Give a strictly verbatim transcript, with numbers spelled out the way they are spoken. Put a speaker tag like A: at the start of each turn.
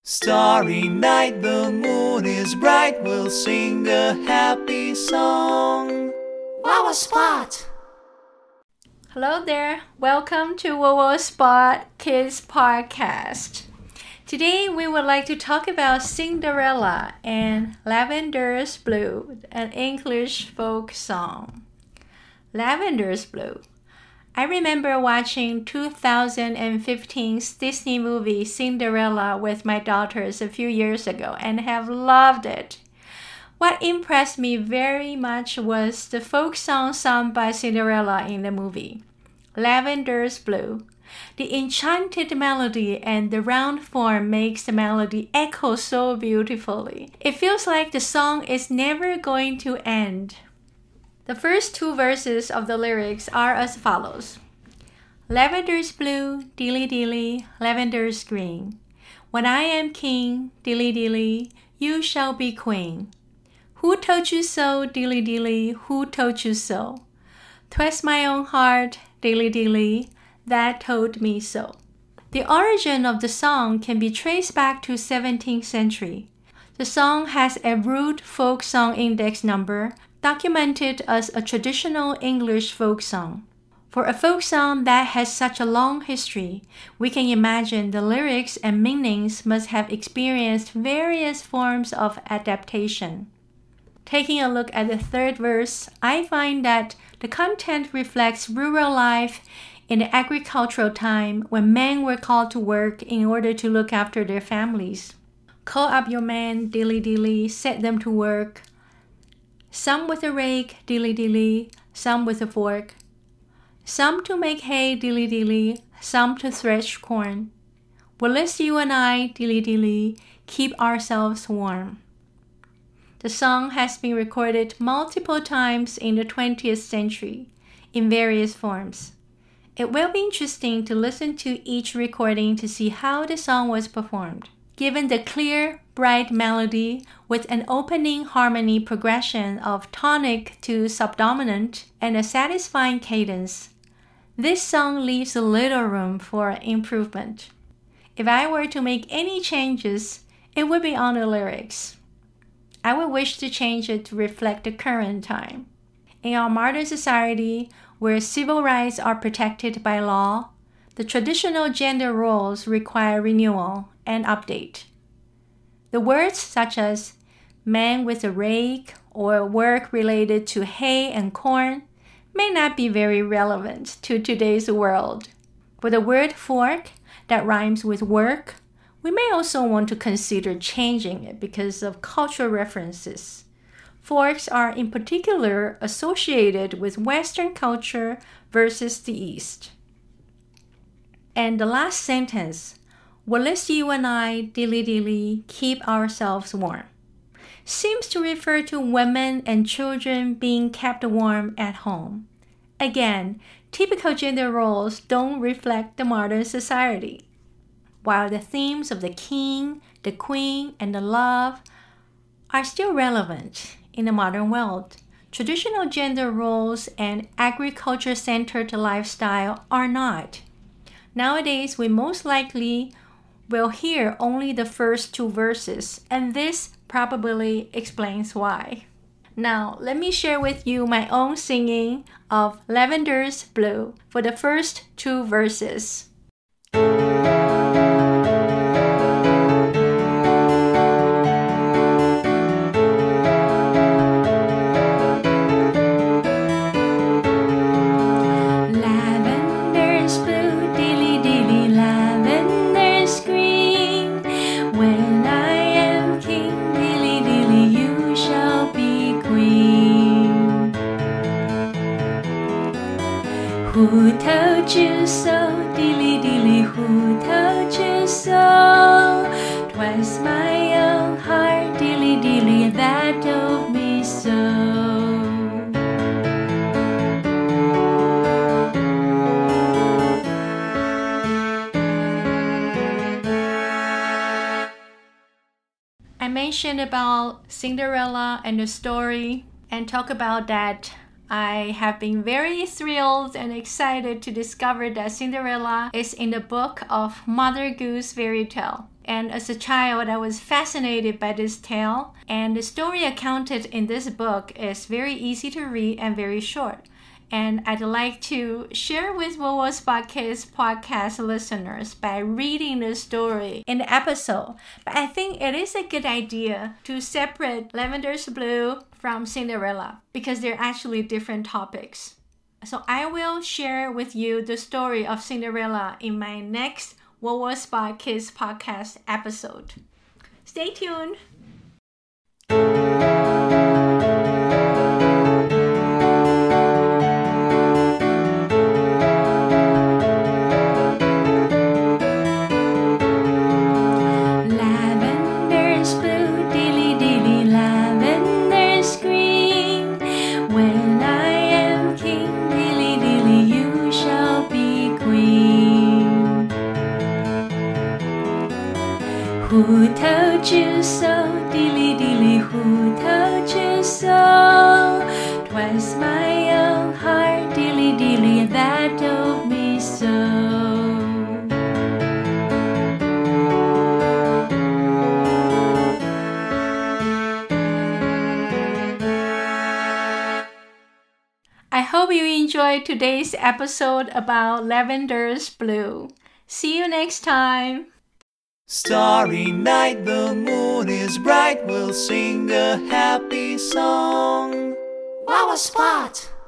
A: Starry night, the moon is bright, we'll sing a happy song. Wawa Spot!
B: Hello there, welcome to Wawa Spot Kids Podcast. Today we would like to talk about Cinderella and Lavender's Blue, an English folk song. Lavender's Blue. I remember watching two thousand fifteen's Disney movie Cinderella with my daughters a few years ago and have loved it. What impressed me very much was the folk song sung by Cinderella in the movie, Lavender's Blue. The enchanted melody and the round form makes the melody echo so beautifully. It feels like the song is never going to end. The first two verses of the lyrics are as follows. Lavender's blue, dilly-dilly, lavender's green. When I am king, dilly-dilly, you shall be queen. Who told you so, dilly-dilly, who told you so? 'Twas my own heart, dilly-dilly, that told me so. The origin of the song can be traced back to seventeenth century. The song has a rude folk song index number, documented as a traditional English folk song. For a folk song that has such a long history, we can imagine the lyrics and meanings must have experienced various forms of adaptation. Taking a look at the third verse, I find that the content reflects rural life in the agricultural time when men were called to work in order to look after their families. Call up your men, dilly-dilly, set them to work. Some with a rake, dilly-dilly, some with a fork. Some to make hay, dilly-dilly, some to thresh corn. Well, let's you and I, dilly-dilly, keep ourselves warm. The song has been recorded multiple times in the twentieth century, in various forms. It will be interesting to listen to each recording to see how the song was performed. Given the clear, bright melody with an opening harmony progression of tonic to subdominant and a satisfying cadence, this song leaves a little room for improvement. If I were to make any changes, it would be on the lyrics. I would wish to change it to reflect the current time. In our modern society, where civil rights are protected by law, the traditional gender roles require renewal and update. The words such as man with a rake or work related to hay and corn may not be very relevant to today's world. For the word fork that rhymes with work, we may also want to consider changing it because of cultural references. Forks are in particular associated with Western culture versus the East. And the last sentence, well, let's you and I, dilly-dilly, keep ourselves warm, seems to refer to women and children being kept warm at home. Again, typical gender roles don't reflect the modern society. While the themes of the king, the queen, and the love are still relevant in the modern world, traditional gender roles and agriculture-centered lifestyle are not. Nowadays, we most likely will hear only the first two verses, and this probably explains why. Now, let me share with you my own singing of Lavender's Blue for the first two verses. Who told you so, dilly-dilly, who told you so? 'Twas my own heart, dilly-dilly, that told me so. I mentioned about Cinderella and the story and talk about that I have been very thrilled and excited to discover that Cinderella is in the book of Mother Goose Fairy Tale. And as a child, I was fascinated by this tale. And the story accounted in this book is very easy to read and very short. And I'd like to share with Wowo Spot Kids podcast listeners by reading the story in the episode. But I think it is a good idea to separate Lavender's Blue from Cinderella because they're actually different topics. So I will share with you the story of Cinderella in my next Wowo Spot Kids podcast episode. Stay tuned.
C: Who told you so, dilly dilly, who told you so? 'Twas my own heart, dilly dilly, that told me so.
B: I hope you enjoyed today's episode about Lavender's Blue. See you next time.
A: Starry night, the moon is bright, we'll sing a happy song. Wowo Spot!